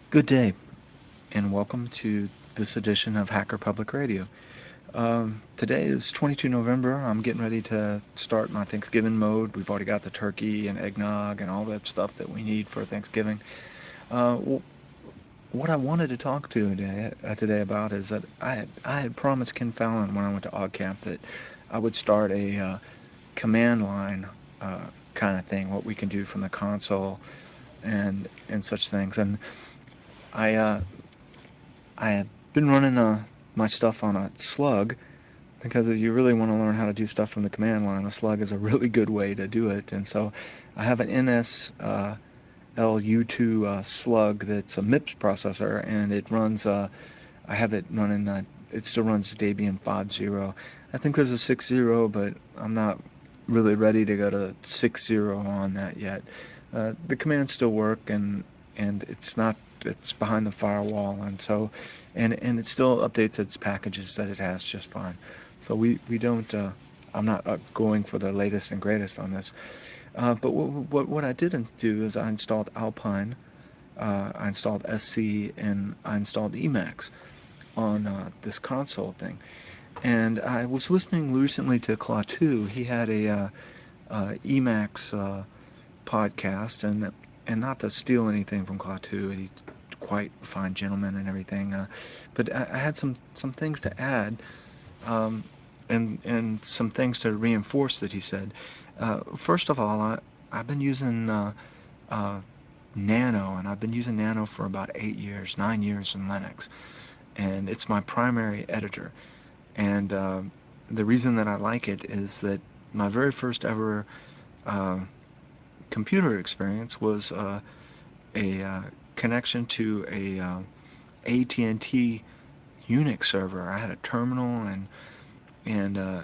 Good day, and welcome to this edition of Hacker Public Radio. Today is 22 November. I'm getting ready to start my Thanksgiving mode. We've already got the turkey and eggnog and all that stuff that we need for Thanksgiving. Well, what I wanted to talk to today about is that I had promised Ken Fallon when I went to OggCamp that I would start a command line kind of thing, what we can do from the console and such things. And I I have been running my stuff on a slug because if you really want to learn how to do stuff from the command line, a slug is a really good way to do it. And so I have an NS LU2 slug that's a MIPS processor, and it runs. I have it running. It still runs Debian 5.0. I think there's a 6.0, but I'm not really ready to go to 6.0 on that yet. The commands still work, and it's not. It's behind the firewall, and so, and it still updates its packages that it has just fine. So we don't. I'm not going for the latest and greatest on this. But what I didn't do is I installed Alpine, I installed SC, and I installed Emacs on this console thing. And I was listening recently to Klaatu. He had a Emacs podcast, and not to steal anything from Klaatu, he's quite a fine gentleman and everything. But I had some things to add, um, and some things to reinforce that he said. First of all, I've been using uh, Nano, and I've been using Nano for about 8 years, 9 years in Linux, and it's my primary editor. And the reason that I like it is that my very first ever uh, computer experience was a connection to a AT&T Unix server. I had a terminal, and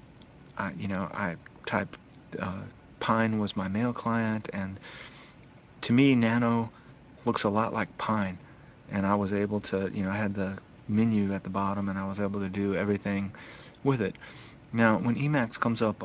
I typed Pine was my mail client, and to me, Nano looks a lot like Pine, and I was able to, I had the menu at the bottom, and I was able to do everything with it. Now, when Emacs comes up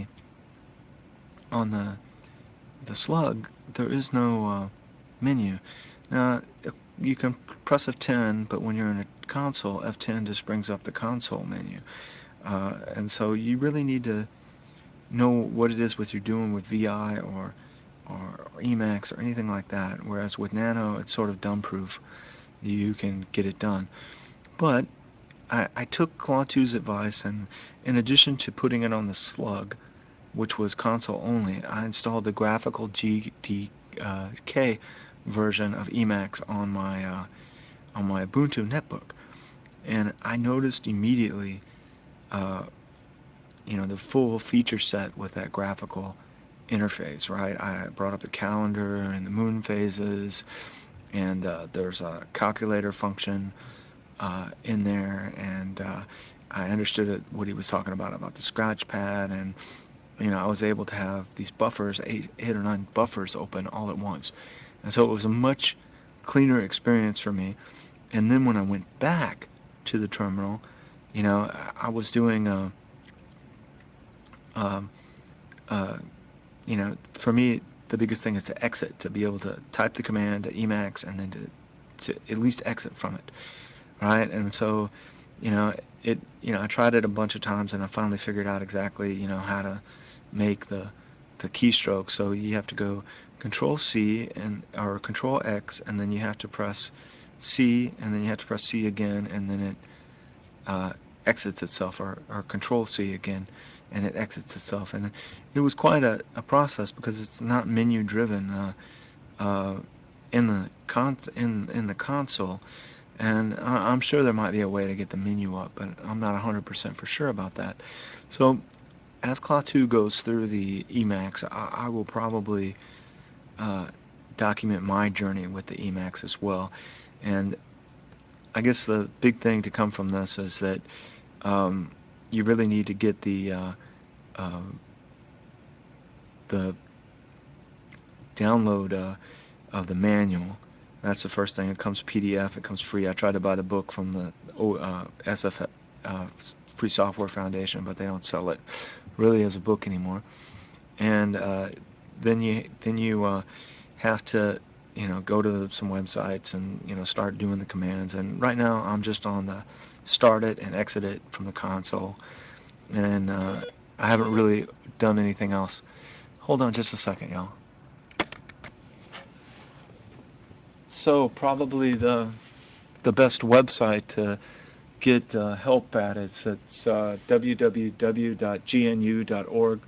on the slug, there is no menu. Now, you can press F10, but when you're in a console, F10 just brings up the console menu. And so you really need to know what it is what you're doing with VI or Emacs or anything like that. Whereas with Nano, it's sort of dumb-proof. You can get it done. But I took Claw2's advice, and in addition to putting it on the slug, which was console only, I installed the graphical GTK version of Emacs on my Ubuntu netbook, and I noticed immediately, uh, the full feature set with that graphical interface. Right, I brought up the calendar and the moon phases, and there's a calculator function in there, and I understood what he was talking about the scratch pad, and I was able to have these buffers, eight or nine buffers open all at once. And so it was a much cleaner experience for me. And then when I went back to the terminal, I was doing, um, uh, for me, the biggest thing is to exit, to be able to type the command to Emacs and then to at least exit from it, right? And so, you know, I tried it a bunch of times, and I finally figured out exactly, how to make the keystroke. So you have to go Control C and or Control X, and then you have to press C, and then you have to press C again, and then it uh, exits itself, or Control C again, and it exits itself. And it was quite a process because it's not menu driven uh, in the console. And I'm sure there might be a way to get the menu up, but I'm not 100% for sure about that. So as Klaatu goes through the Emacs, I will probably uh, document my journey with the Emacs as well. And I guess the big thing to come from this is that um, you really need to get uh, the download of the manual. That's the first thing. It comes PDF. It comes free. I tried to buy the book from the SF Free Software Foundation, but they don't sell it really as a book anymore. And then you have to go to some websites and start doing the commands. And right now I'm just on the start it and exit it from the console, and I haven't really done anything else. Hold on just a second, y'all. So probably the best website to get help at it's www.gnu.org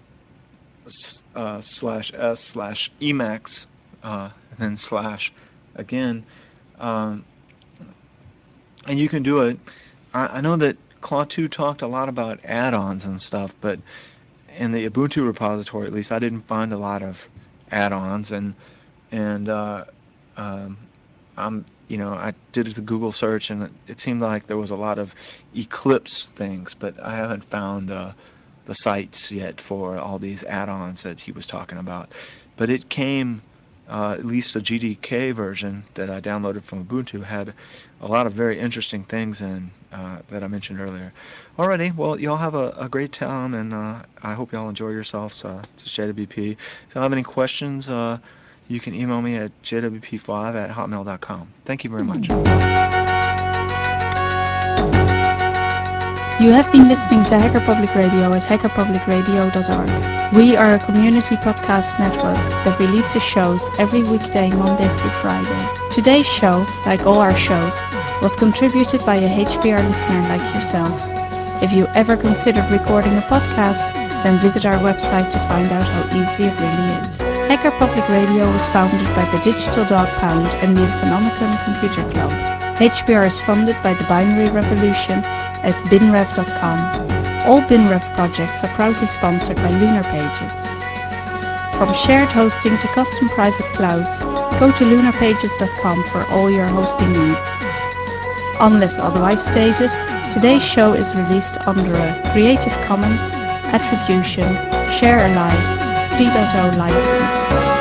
/s/emacs and then slash again, um, and you can do it. I know that Claude 2 talked a lot about add-ons and stuff, but in the Ubuntu repository, at least, I didn't find a lot of add-ons, and um, I did the Google search, and it seemed like there was a lot of Eclipse things, but I haven't found the sites yet for all these add-ons that he was talking about. But it came, at least the GDK version that I downloaded from Ubuntu had a lot of very interesting things in that I mentioned earlier. Alrighty, well, y'all have a great time, and I hope y'all enjoy yourselves. It's JWP. If y'all have any questions, you can email me at jwp5@hotmail.com. Thank you very much. You have been listening to Hacker Public Radio at hackerpublicradio.org. We are a community podcast network that releases shows every weekday, Monday through Friday. Today's show, like all our shows, was contributed by a HPR listener like yourself. If you ever considered recording a podcast, then visit our website to find out how easy it really is. Hacker Public Radio was founded by the Digital Dog Pound and the Infonomicon Computer Club. HPR is funded by the Binary Revolution at binrev.com. All BinRev projects are proudly sponsored by Lunar Pages. From shared hosting to custom private clouds, go to lunarpages.com for all your hosting needs. Unless otherwise stated, today's show is released under a Creative Commons Attribution Share Alike 3.0 license.